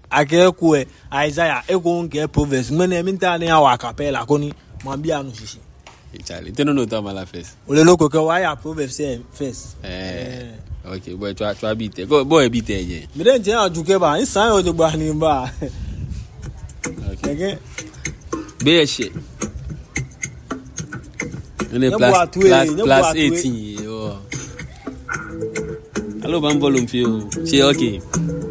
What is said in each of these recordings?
akekwe Isaiah ego nke Proverbs mene minta na wa capella koni mambia no shishi Charlie teno no ta mala first ole loko ke wa ya Proverbs first okay boy try beat go boy beat je me den je ajuke ba insan o de gba ni ba okay be shit plus 18 Hello ban volume feel she okay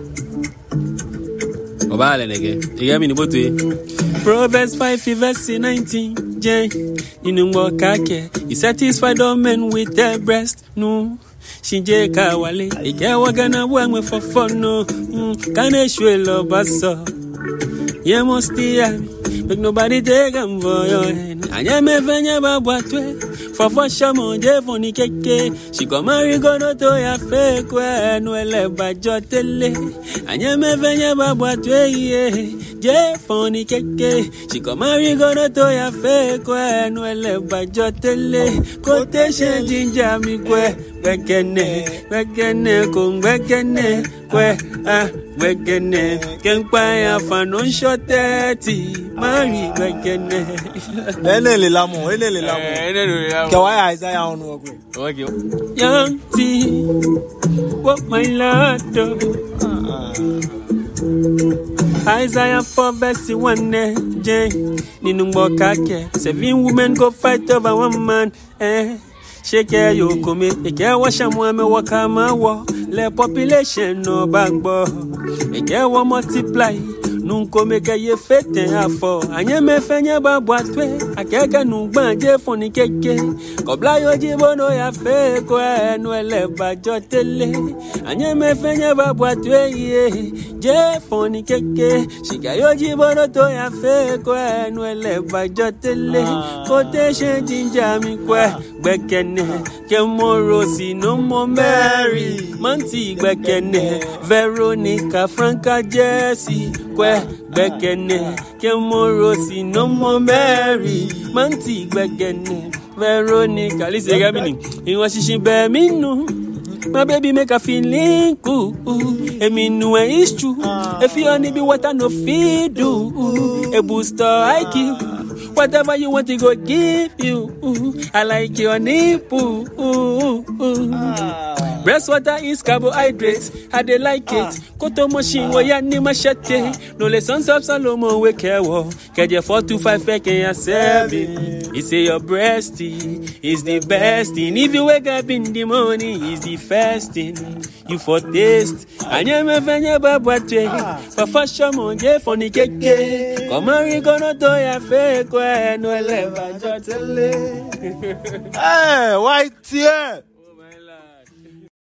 Obale nege you me ni botu Proverbs 5 verse 19 J inungbo kake he satisfied all men with their breast no shinje ka wale ike wagana wangwe for fun no kane shwe lo baso ye must make nobody take am for your hand anya me venye babwatwe for shamo je foni keke she go marry go no to ya fake we no ele bajo tele anya me venye babwatwe je foni keke she go marry go no to ya fake we no ele bajo tele kote she jinja mi kwe bekene kung bekene kwe bekene kenpa ya fanon shoteti mari bekene ele lamo Kawai Isaiah on work. Okay. Young T, what my lord do? Isaiah 4 verse 1 J. Ninumbo kake 7 women go fight over one man. Shake you come eke washa muame wakama wo le population no bagbo eke wo multiply nunko meke ye fete afo anye me fenye babwatwe akeke nungbanje foni keke kobla yo jibono ya fe ko enu ele bajo tele anye me fenye babwatwe ye je foni keke shika yo jibono to ya fe ko enu ele bajo tele kote she jinja mi kwe gbekene kemoro si no mo Mary manti gbekene Veronica Franca Jessie kwe gbekene kemoro si no mo Mary manti gbekene Veronica listen ga mi ni won shishin be mi nu my baby make a feeling cool emi nu is true if you only be what I no feed do a booster IQ whatever you want to go give you I like your nipple breast water is carbohydrates I dey like it koto machine wo ya ni machete no le sons of Solomon we kewo keje 4 to 5 fake ya sebi he say your breast is the best thing if you wake up in the morning is the first thing you for taste anye me venye babwatwe for fashion monje foni keke komari kono to ya fake no eleva jotele white here